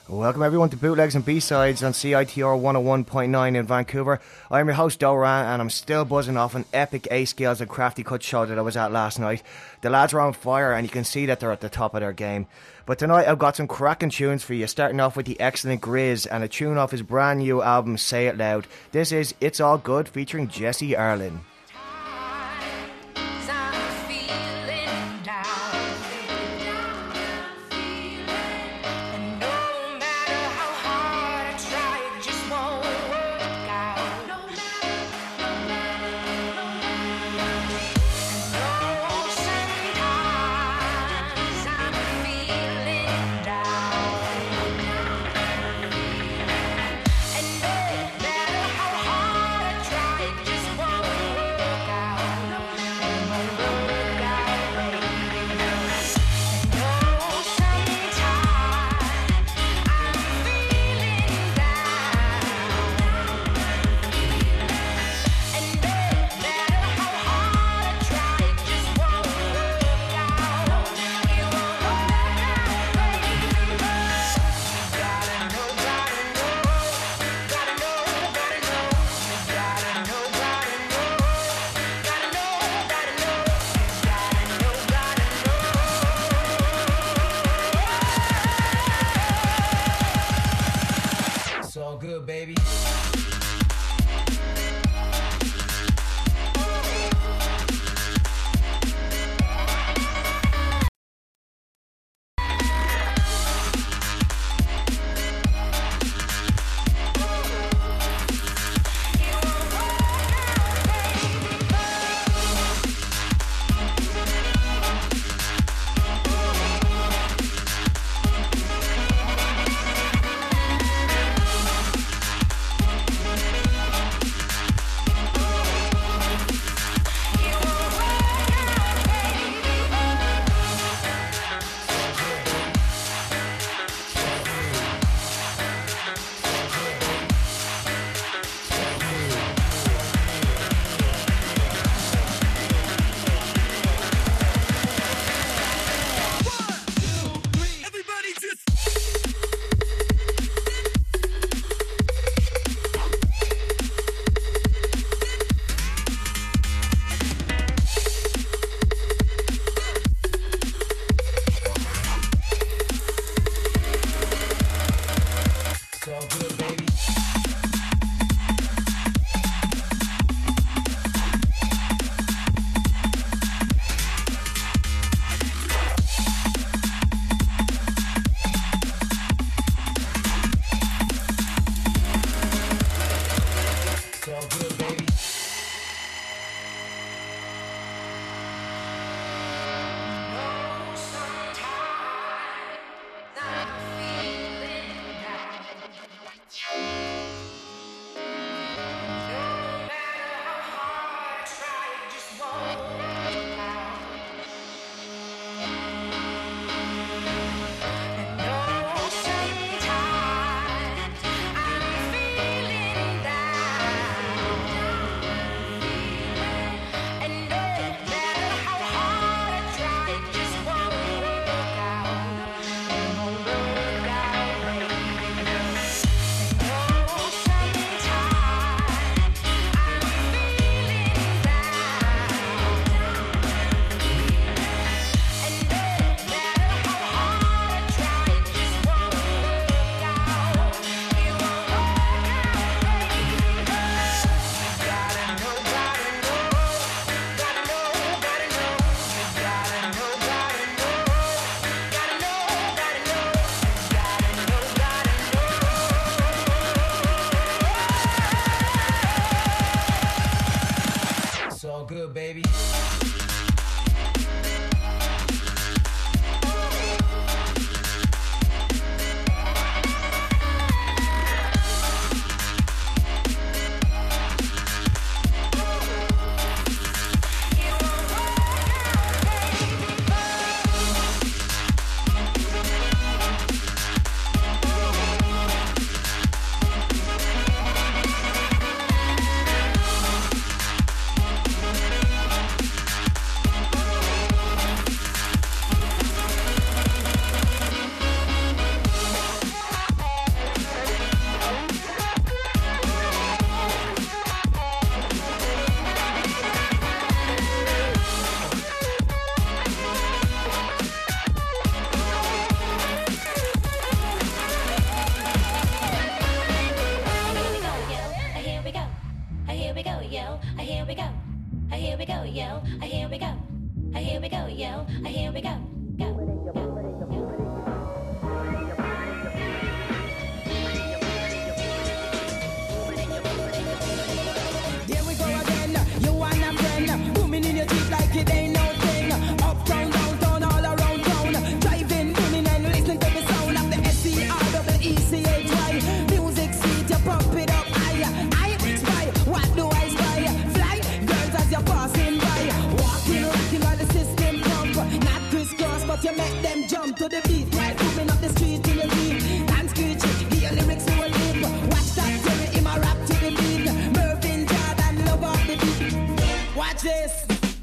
Welcome everyone to Bootlegs and B-Sides on CITR 101.9 in Vancouver. I'm your host Doran and I'm still buzzing off an epic A-Scales and Crafty Cut show that I was at last night. The lads are on fire and you can see that they're at the top of their game. But tonight I've got some cracking tunes for you, starting off with the excellent Grizz and a tune off his brand new album Say It Loud. This is It's All Good featuring Jesse Arlen. And no matter how hard I try, it just won't work. beat. Right, moving up the street to the beat. Dance screeching, give your lyrics to a leap. Watch that Terry in my rap to the beat. Mervyn Jordan, love off the beat. Watch this.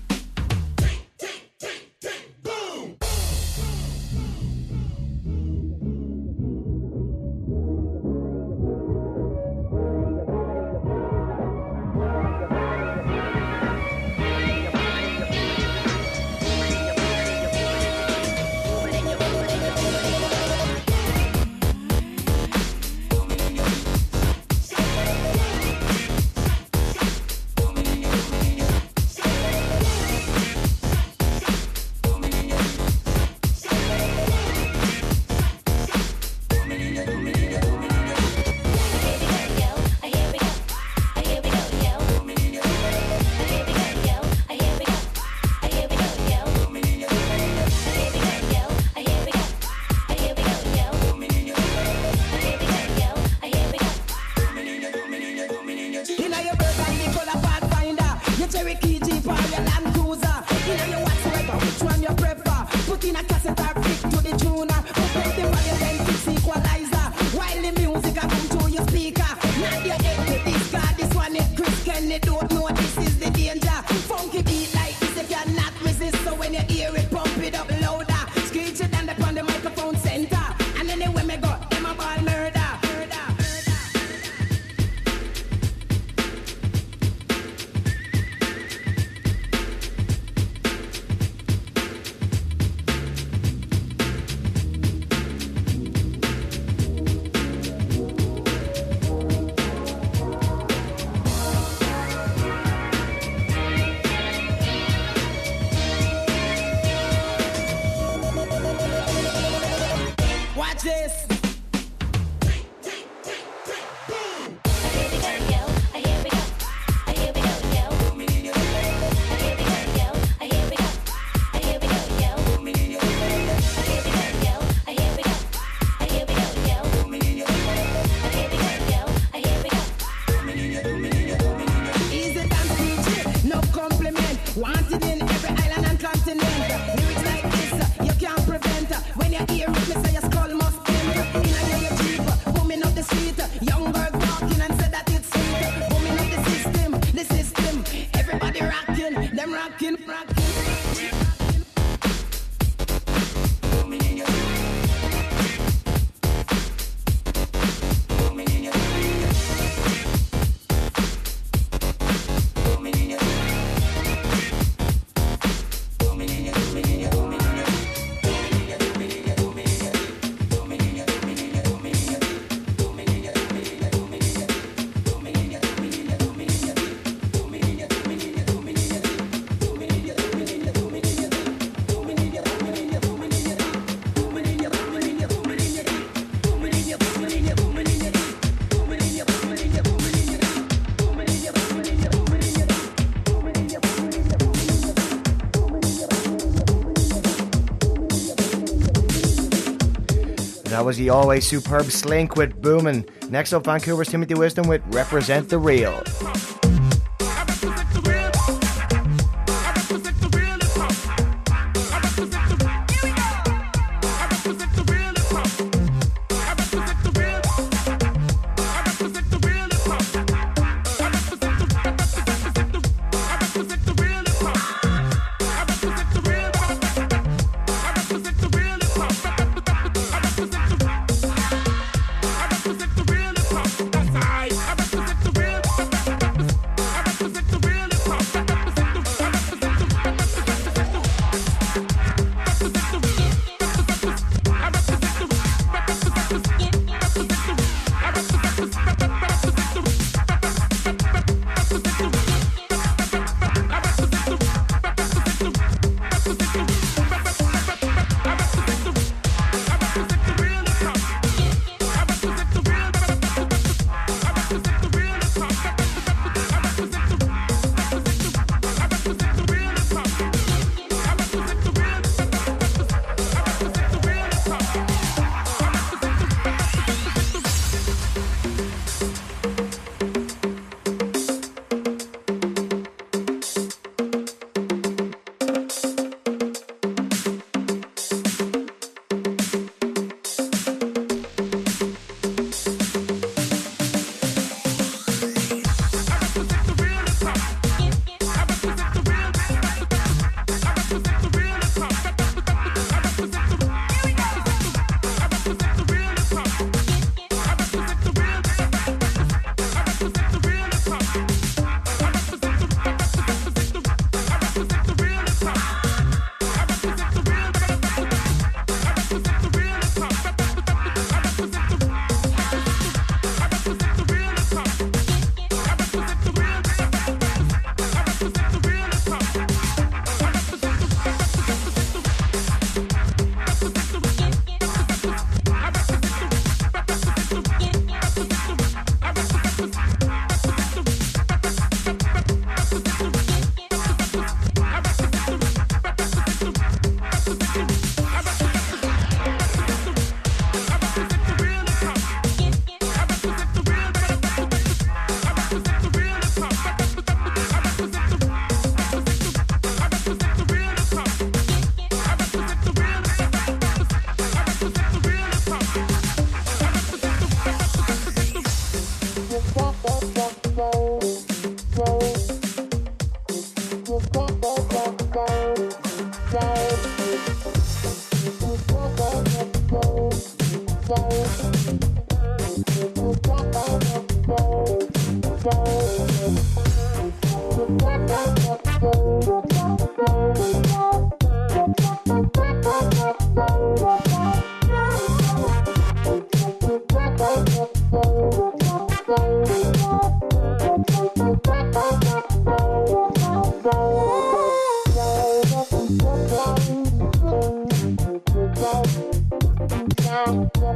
That was the always superb Slink with Boomin'. Next up, Vancouver's Timothy Wisdom with Represent the Real.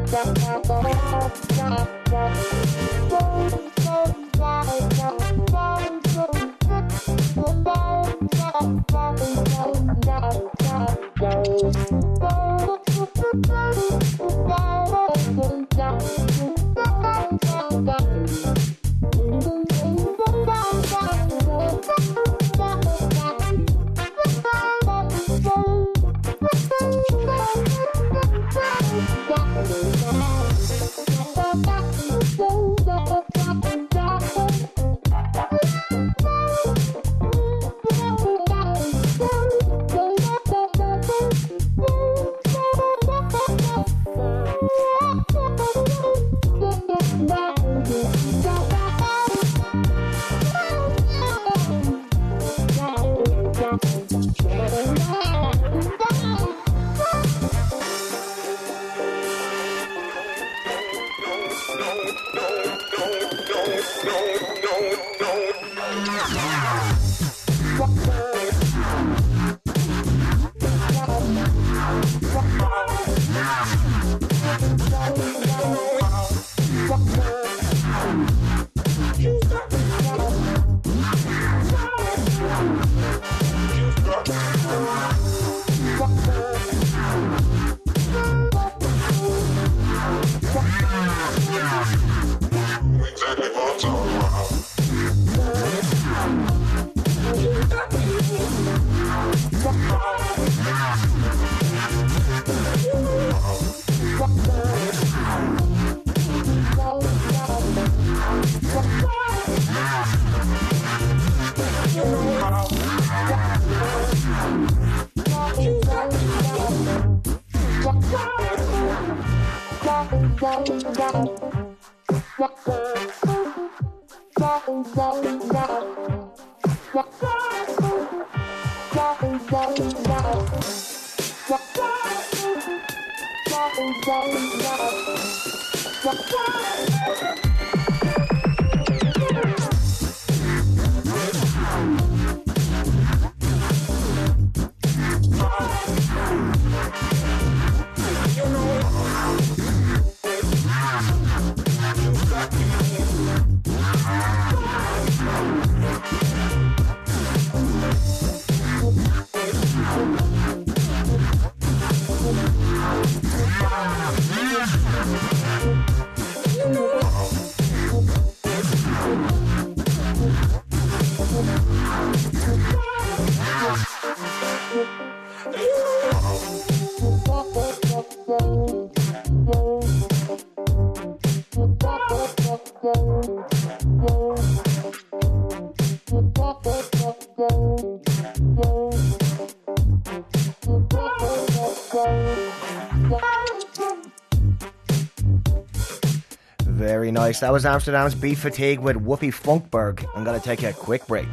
Very nice. That was Amsterdam's Beat Fatigue with Whoopi Funkberg. I'm going to take a quick break.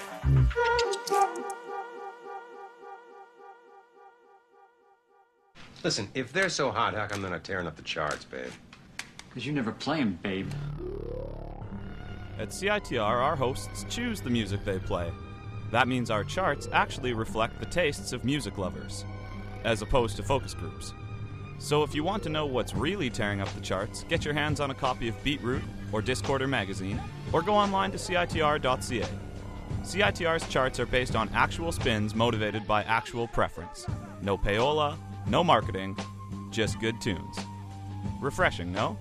Listen, if they're so hot, how come they're not tearing up the charts, babe? Because you never play them, babe. At CITR, our hosts choose the music they play. That means our charts actually reflect the tastes of music lovers, as opposed to focus groups. So if you want to know what's really tearing up the charts, get your hands on a copy of Beatroot or Discorder magazine, or go online to CITR.ca. CITR's charts are based on actual spins motivated by actual preference. No payola, no marketing, just good tunes. Refreshing, no?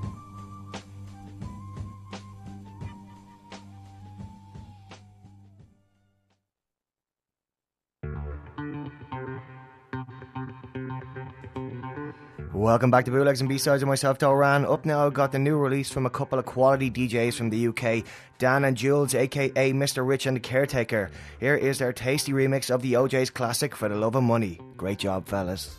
Welcome back to Bootlegs and B-Sides with myself, Doran. Up now, I've got the new release from a couple of quality DJs from the UK, Dan and Jules, aka Mr. Rich and the Caretaker. Here is their tasty remix of the OJ's classic For the Love of Money. Great job, fellas.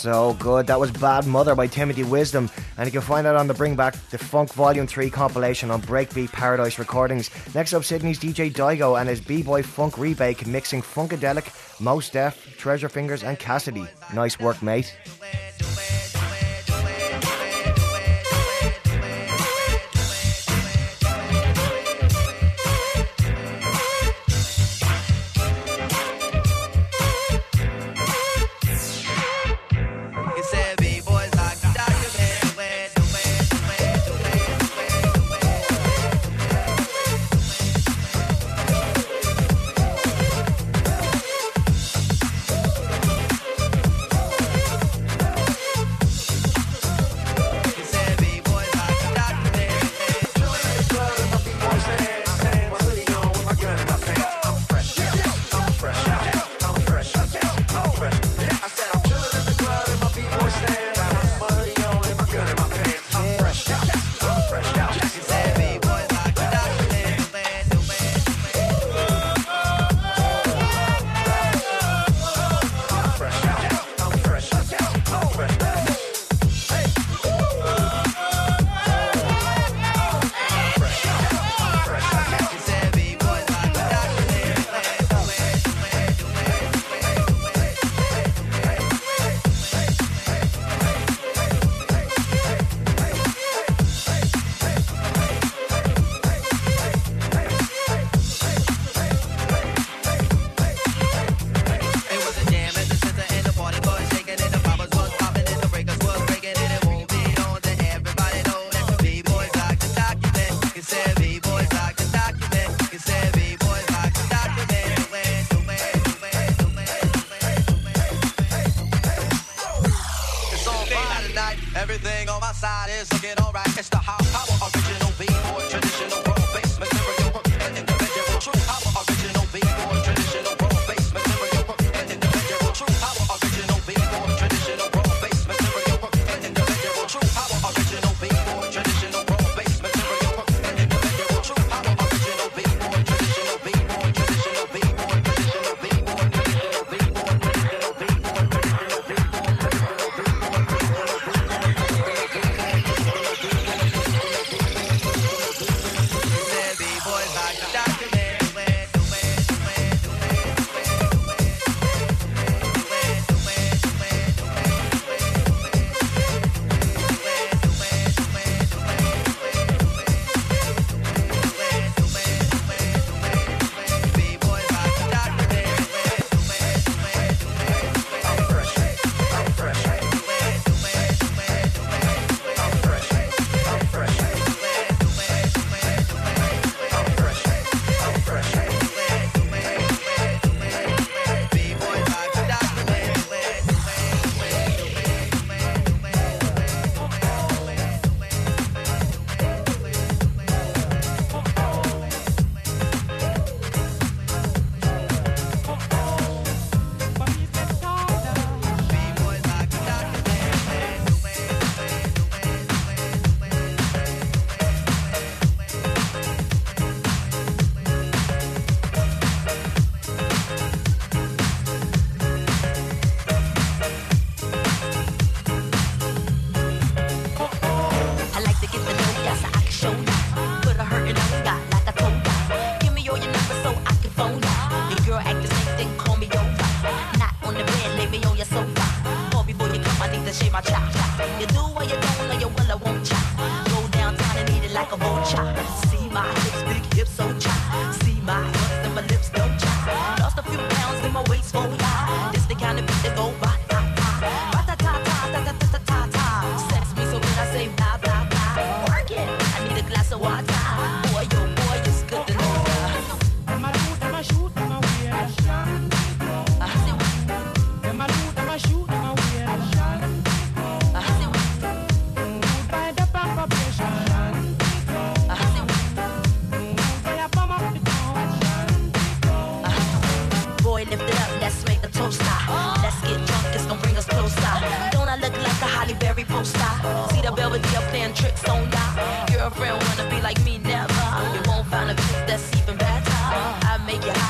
So good. That was Bad Mother by Timothy Wisdom, and you can find that on the Bring Back the Funk Volume 3 compilation on Breakbeat Paradise Recordings. Next up, Sydney's DJ Daigo and his B-Boy Funk Rebake mixing Funkadelic, Mos Def, Treasure Fingers and Cassidy. Nice work, mate. Everything on my side is looking alright. It's the high power original B-boy, traditional world bass material and individual true power original B-boy, traditional world bass material and individual true power original B-boy, traditional world bass material and individual true power original B-boy, traditional world bass material and individual true power original B-boy, traditional B-boy, traditional B-boy, traditional B-boy, traditional B-boy, traditional B-boy,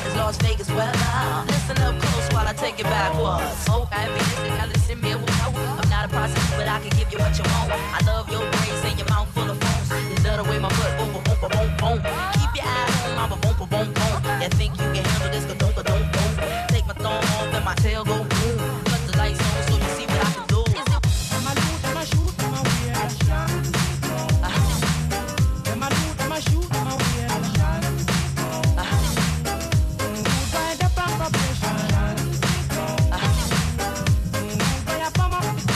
Listen up close while I take it backwards. Okay, listen me. not a prostitute, but I can give you what you want. I love your braids and your mouth full of phones. You love the way my butt boom, boom, boom, boom, boom. Keep your eyes on my boom, boom, boom, boom. You think you can handle this? Go don't, don't, don't. Take my thumb off and my tail go boom. Cut the lights on so you see what I can do. I'ma loot, I'ma shoot, I'ma wear a shot. I'ma loot, I'ma shoot, I'ma wear a shot. By the proper pressure. By a bum up the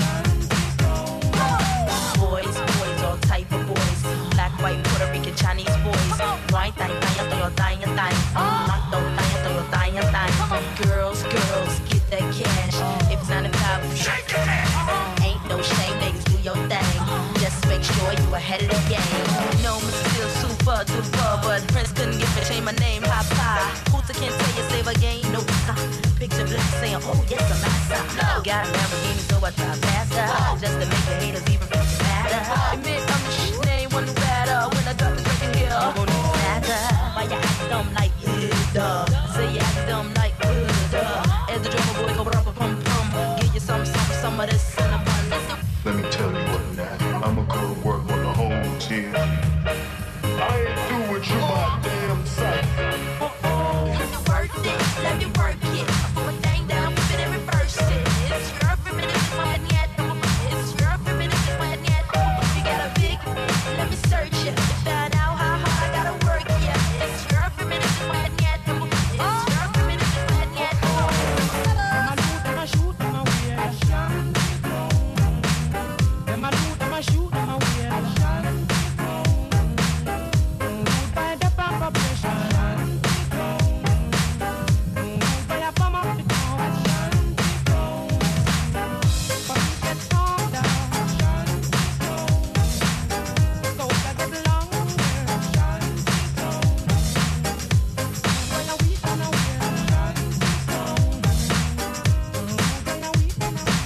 Boys, boys, all type of boys. Black, white, Puerto Rican, Chinese boys. White, thang, thang, thang, thang, thang. Black, don't, thang, thang, thang, thang. Girls, girls, get that cash. If it's 9 to 5, shake your ass. Ain't no shame, ladies, do your thing. Just make sure you ahead of the game. No, Mr. Still super duper, but Prince couldn't get me change my name, Papa. Hooter can't tell you save a game, no stop. Picture black saying, oh yes, I'm master. Got a Lamborghini, so I drive faster. Just to make the haters even matter. Admit I'm the shit, name one better. When I drop this record here, I'm gonna matter. Why you act dumb like duh? Say you act dumb like duh. As the drummer boy go rumpa pum pum, give you some of this and a bun. Let me tell you what now. I'ma go to work on the whole team. I ain't doing you my damn sight. Work it, let me work it. I put my thing down, flip it and reverse it. It's your primitive, it's my head yet. It's your primitive, it's my head yet. You got a big, let me search it. Find out how hard I gotta work, yeah. It's your primitive, it's my head yet. It's your primitive, it's my head yet. I'ma loot, I'ma shoot, I'ma wear a shot. I'ma loot, I'ma shoot, I'ma wear a shot. By the proper pressure. By a bum up the town. But we get calm down. So I get longer. When a week and a wear a shot. When a week and a wear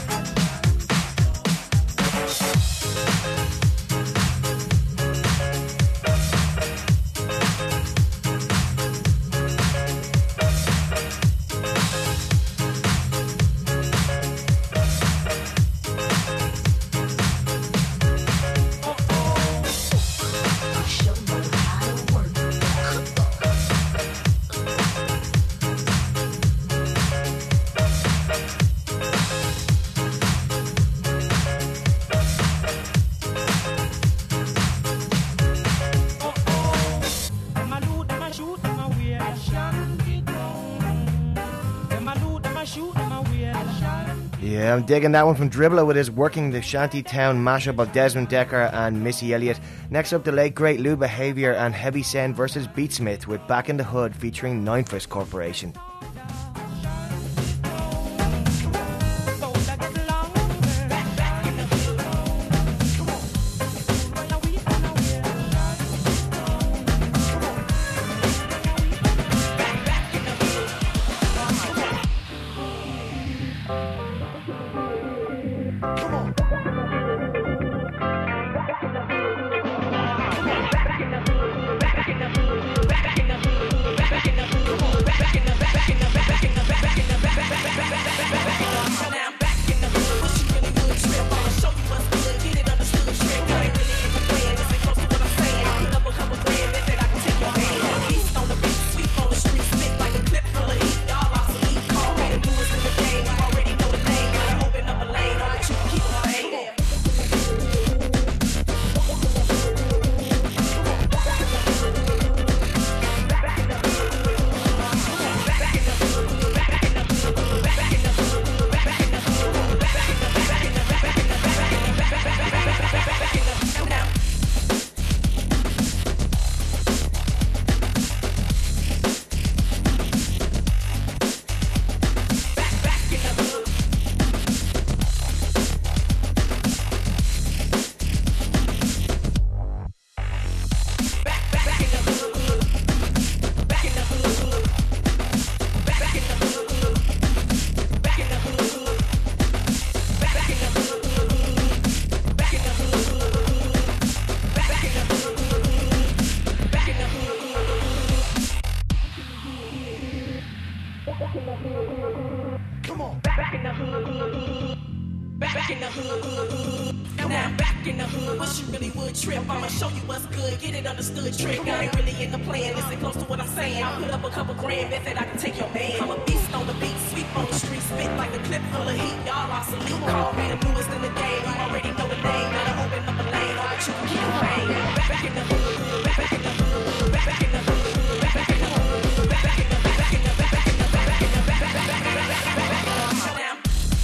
Show me how to work. I'ma loot, I'ma shoot, I'ma wear a shot. I'ma loot, I'ma shoot, I'ma wear a shot. Yeah, I'm digging that one from Dribbler with his Working the Shantytown mashup of Desmond Decker and Missy Elliott. Next up, the late great Lou Behavior and Heavy Sound versus Beatsmith with Back in the Hood featuring Ninefist Corporation. So I get longer. When a week and a wear a shot. Back in the hood. Now I'm back in the hood. Wish you really would trip. I'ma show you what's good. Get it understood. Trick. I ain't really in the plan. Listen close to what I'm saying. I put up a couple grand. Bet that I can take your man. I'm a beast on the beat. Sweep on the street. Spit like a clip full of heat. Y'all obsolete. Call me the newest in the game. You already know the name. Gotta open up a lane. All that you can keep paying. Back in the hood. Back in the hood. Back in the hood. Back in the hood. Back in the hood. Back in the back in the back in the back in the back in the back in the back in the back.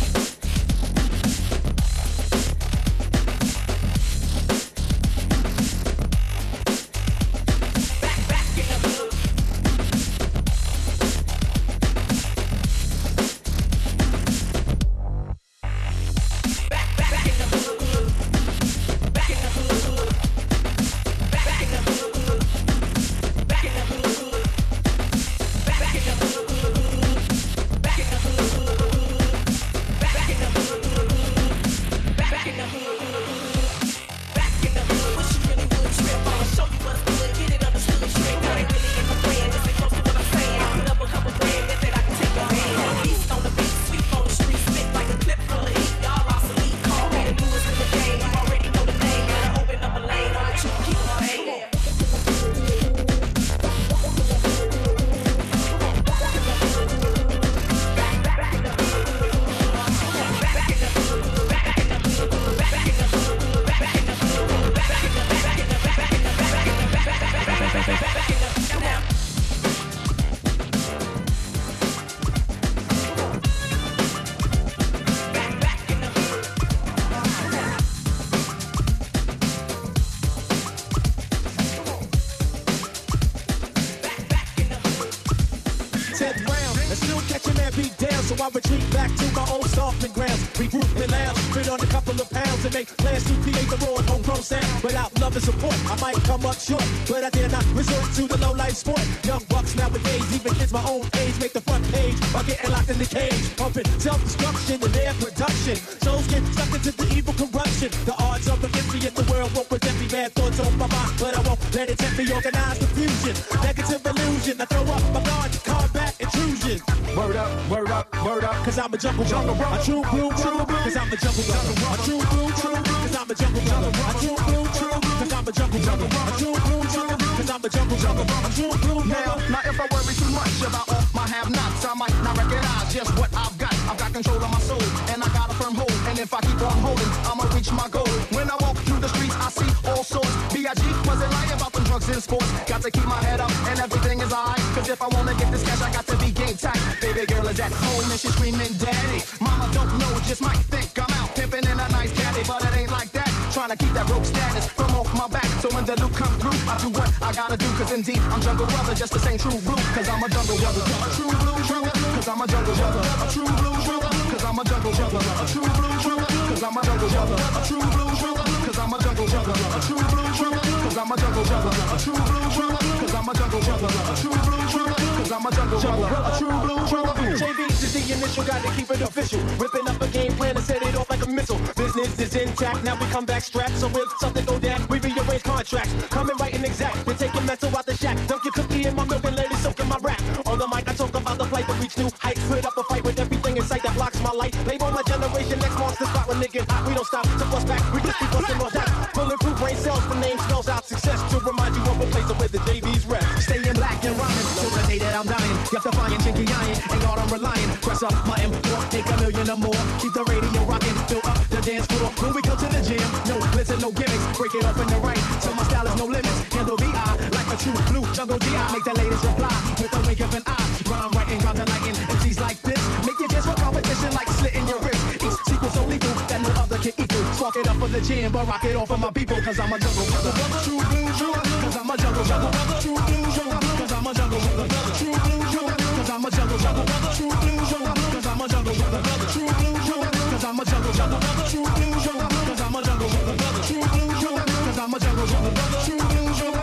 I retreat back to my old stomping grounds. Regroup and lounge, fit on a couple of pounds and make plans to create the raw and homegrown sound. Without love and support, I might come up short, but I dare not resort to the low-life sport. Young bucks nowadays, even kids my own age, make the front page by getting locked in the cage, pumping self-destruction in their production. Souls get sucked into the evil corruption. The odds of against me in the world won't present me bad thoughts on my mind, but I won't let it tempt me. Organize the fusion, negative illusion. I throw up my guard to combat intrusion. Word up, word up, word up, cause I'm a jungle brother. A true blue brother, cause I'm a jungle brother. A true blue brother, cause I'm a jungle brother. A true blue brother, cause I'm a jungle brother. A true blue brother, cause I'm a jungle brother. A true blue brother. Now if I worry too much about all my have-nots, I might not recognize just what I've got. I've got control of my soul, and I got a firm hold. And if I keep on holding, I'ma reach my goal. When I walk through the streets, I see all sorts. B.I.G. wasn't lying about them drugs and sports. Got to keep my head up, and everything is alright. Cause if I wanna get this cash, I got to be game tight. Baby girl is at home, and she's screaming, daddy. Mama don't know, just might think I'm out pimping in a nice caddy, but it ain't like that. Trying to keep that broke status from off my back. So when the loot come through, I do what I gotta do. Cause indeed, I'm jungle brother, just the same true blue. Cause I'm a jungle brother. A true blue brother, cause I'm a jungle brother. A true blue brother, cause I'm a jungle brother. A true blue brother, cause I'm a jungle brother. A true blue brother, cause I'm a jungle brother. A true blue brother, cause I'm a jungle brother. A true blue brother, cause I'm a jungle brother. A true blue brother, cause I'm a jungle brother. A true blue brother. JV's is the initial, gotta keep it official. Ripping up a game plan and set it off like a missile. Business is intact, now we come back strapped. So if something go down, we rearrange contracts. Coming right and exact, we're taking mental out the shack. Dunk your cookie in my milk and let it soak in my rap. On the mic, I talk about the flight that reach new heights. Put up a fight with everything in sight that blocks my light. Label my generation, next monster spot when niggas hot. We don't stop to bust back, we just keep busting on that. Bulletproof brain cells, the name spells out success. To remind you of a place where the JV's rest. Staying black and rhyming, till the day that I'm dying. Got the flying, chinky iron, and God I'm relying. Press up my M4, take a million or more. Keep the radio rocking, fill up the dance floor. When we go to the gym, no glitz and no gimmicks. Break it up in the right, so my style is no limits. Handle VI like a true blue jungle GI. Make the ladies reply with a wink of an eye. Rhyme writing, rhyme delighting, MCs like this. Make your dance for competition like slitting your wrist. Each sequence so lethal that no other can equal. Spark it up for the gym, but rock it off for my people. Cause I'm a jungle brother. True blue brother. Cause I'm a jungle brother. True blue brother. Cause I'm a jungle brother. True blue brother. Cause I'm a jungle brother. True blue brother. Cause I'm a jungle brother. True blue brother. Cause I'm a jungle brother. True blue brother. Cause I'm a jungle brother. True blue brother. Cause I'm a jungle brother. True blue brother.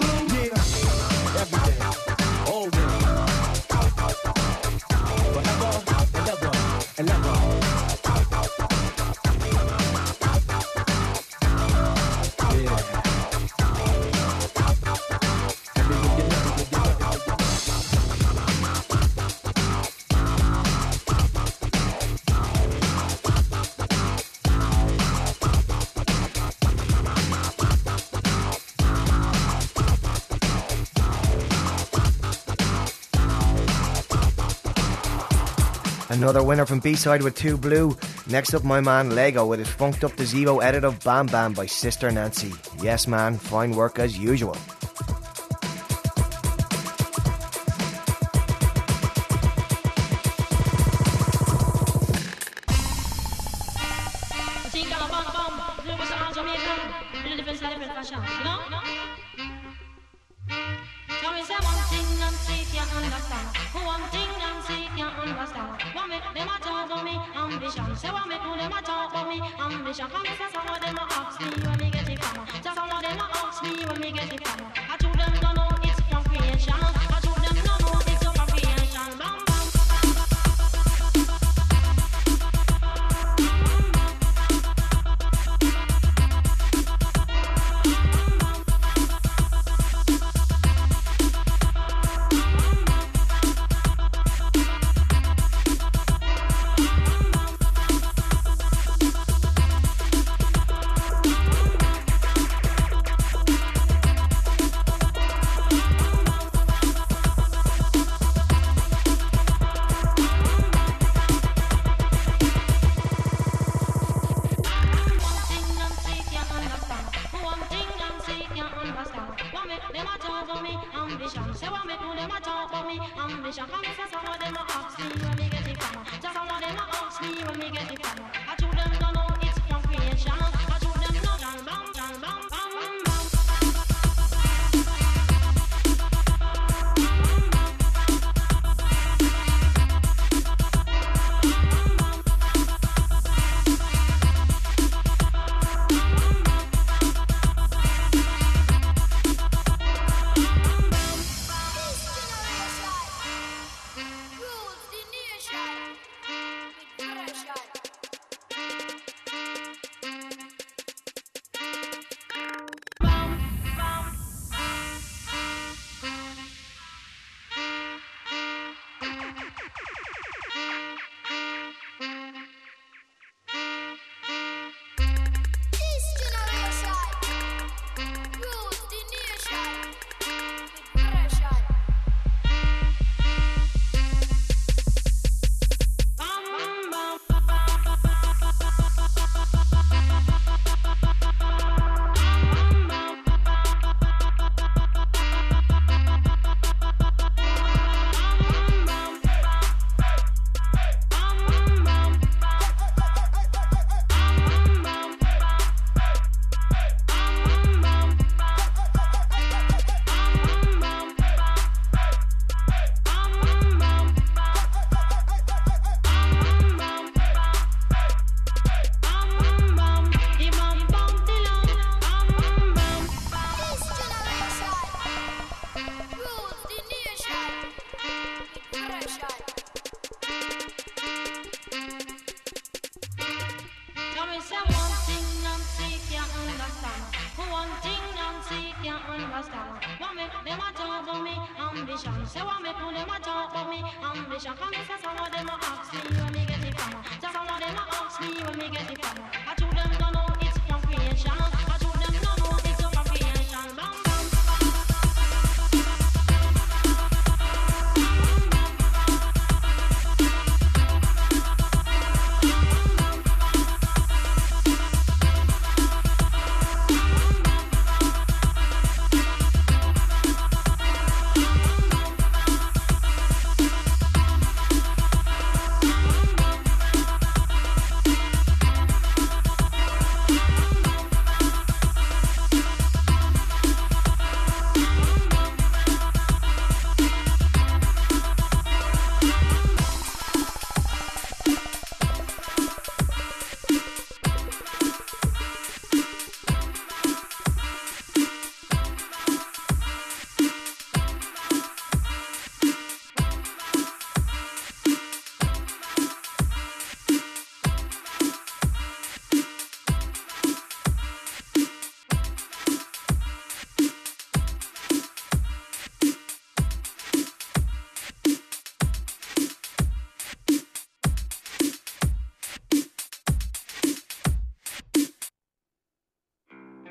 Yeah. Every day. All day. Forever and ever and ever. Another winner from B-Side with 2 Blue. Next up, my man Lego with his funked up the Zebo edit of Bam Bam by Sister Nancy. Yes man, fine work as usual.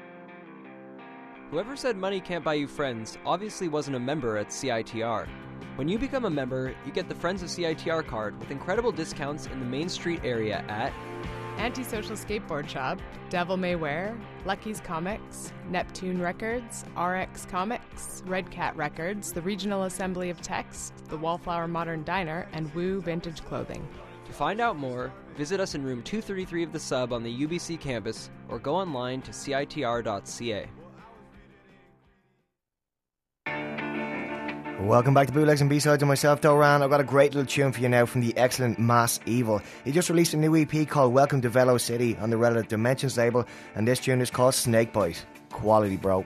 Whoever said money can't buy you friends obviously wasn't a member at CITR. When you become a member, you get the Friends of CITR card with incredible discounts in the Main Street area at Antisocial Skateboard Shop, Devil May Wear, Lucky's Comics, Neptune Records, RX Comics, Red Cat Records, the Regional Assembly of Text, the Wallflower Modern Diner, and Woo Vintage Clothing. To find out more, visit us in room 233 of the Sub on the UBC campus or go online to citr.ca. Welcome back to Bootlegs and B-Sides and myself, Doran. I've got a great little tune for you now from the excellent Mass Evil. He just released a new EP called Welcome to Velo City on the Relative Dimensions label, and this tune is called Snakebite. Quality, bro.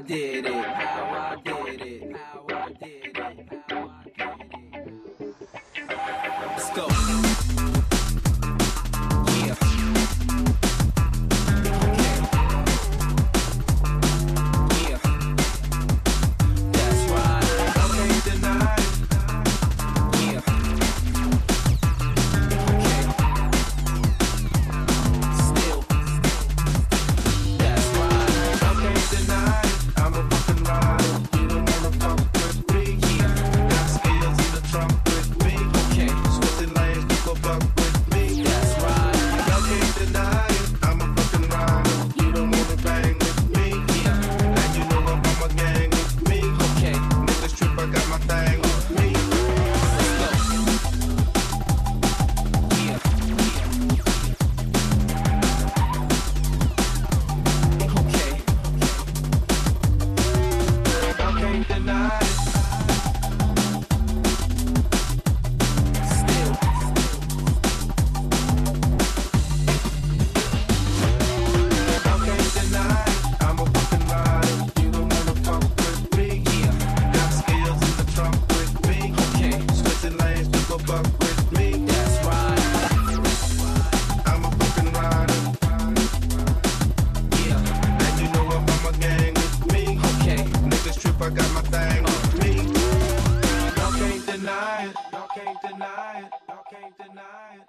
did it, how I did it, how I did it, how I did it. Let's go. Yeah. Okay. Yeah. That's right. I can't deny it. Yeah. Okay. Still. That's right. I can't deny it. I'm a fucking rider. You don't wanna fuck with me. Yeah. Got skills in the trunk with me. Okay. Switching lanes, you go buck with me. That's right. Y'all can't deny it. I'm a fucking rider. You don't wanna bang with me. Yeah. And you know I'm on my gang with me. Okay. Niggas trip, I got my thing with me. Let's go. Yeah. Okay. I can't deny it. Still. I can't deny it. I'm a fucking rider. You don't wanna fuck with me. Yeah. Got skills in the trunk with me. Okay. Switching lanes, you go buck with me. That's right. I'm a fucking rider. Yeah. And you know I'm on my gang with me. Okay. Niggas trip, I got my thing with me. Y'all can't deny it. Y'all can't deny it. Y'all can't deny it.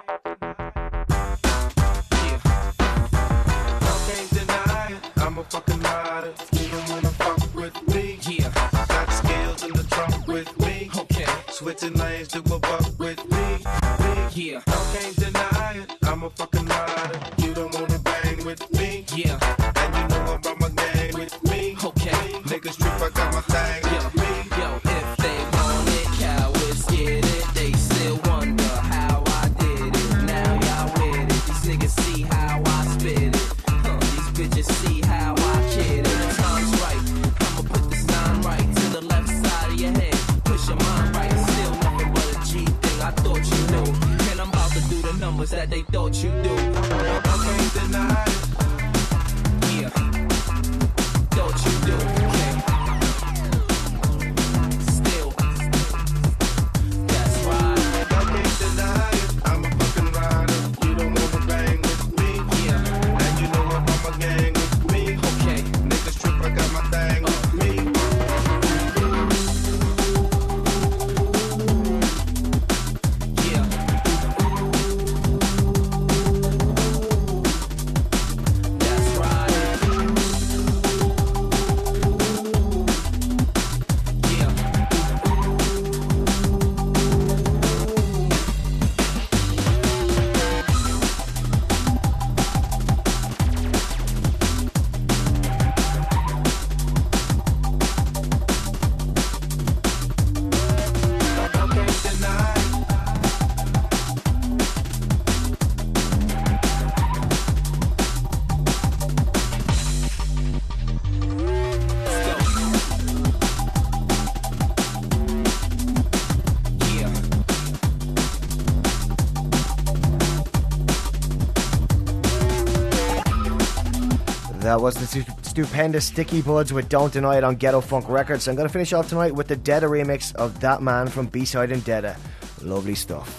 Yeah. Y'all can't deny it. I'm a fucking rider. You don't wanna fuck with me. Yeah. Got skills in the trunk with me. Okay. Switching lanes to a buck with me. Yeah. Y'all can't deny it. I'm a fucking rider. You don't wanna bang with me. Yeah. And you know I'm on my gang with me. Okay. Niggas trip, I got my thing with me. Yo, if they want it, cowards get it. They still wonder how I did it. Now y'all with it. These niggas see how I spit it. These bitches see how I kid it. The time's right. I'ma put this nine right to the left side of your head. Push your mind right. Still nothing but a G thing. I thought you knew. And I'm about to do the numbers that they thought you do. I can't deny it. Yeah. Thought you do. Okay. Still. That's right. I can't deny it. I'm a fucking rider. You don't wanna bang with me. Yeah. And you know I'm on my gang with me. Okay. Niggas trip, I got my thing with me. Yeah. That's right. Yeah. I can't deny it. Let's go. Yeah. That was the stupendous Sticky Buds with Don't Deny It on Ghetto Funk Records. I'm going to finish off tonight with the Deda remix of That Man from B-Side and Deda. Lovely stuff.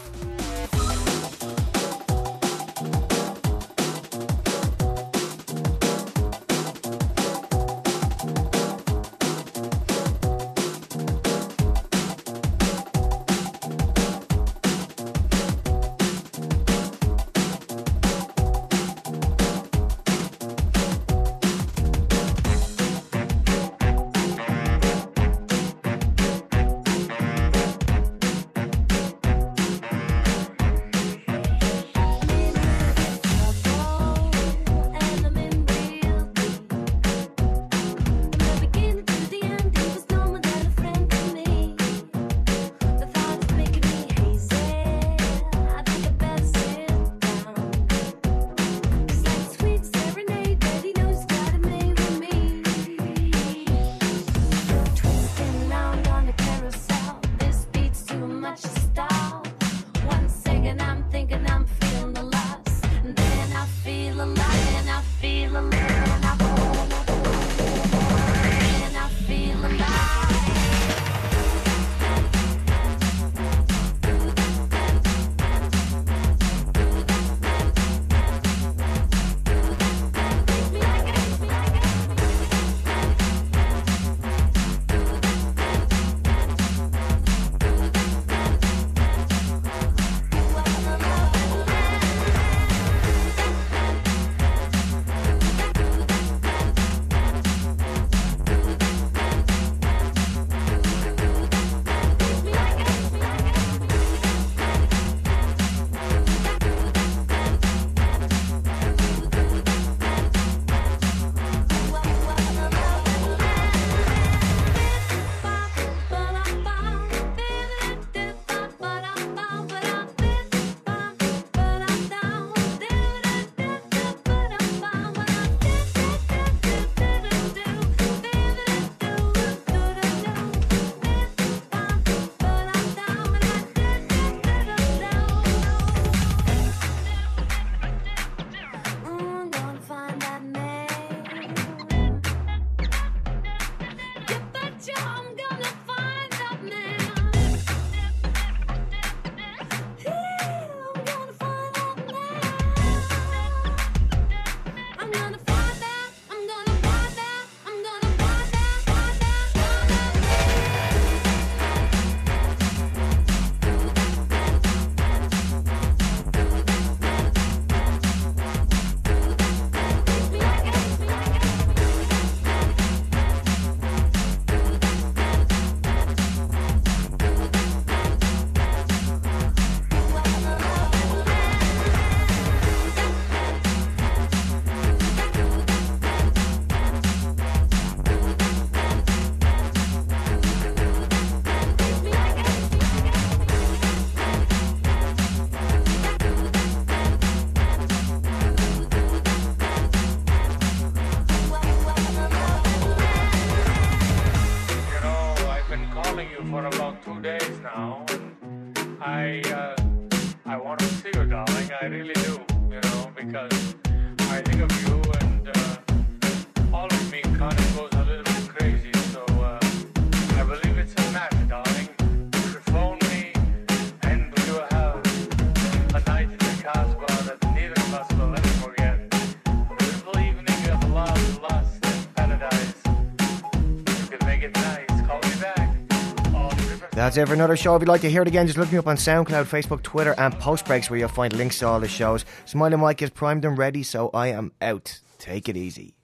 For about 2 days now, and I want to see you, darling. I really do, because I think of you, and all of me kind of goes a little bit crazy. So I believe it's a match, darling. You should phone me, and we will have a night in the Casbah that neither of us will ever forget. A beautiful evening of love, lust, and paradise. You can make it nice. Call me back. That's it for another show. If you'd like to hear it again, just look me up on SoundCloud, Facebook, Twitter and Postbreaks, where you'll find links to all the shows. Smiley Mike is primed and ready, so I am out. Take it easy.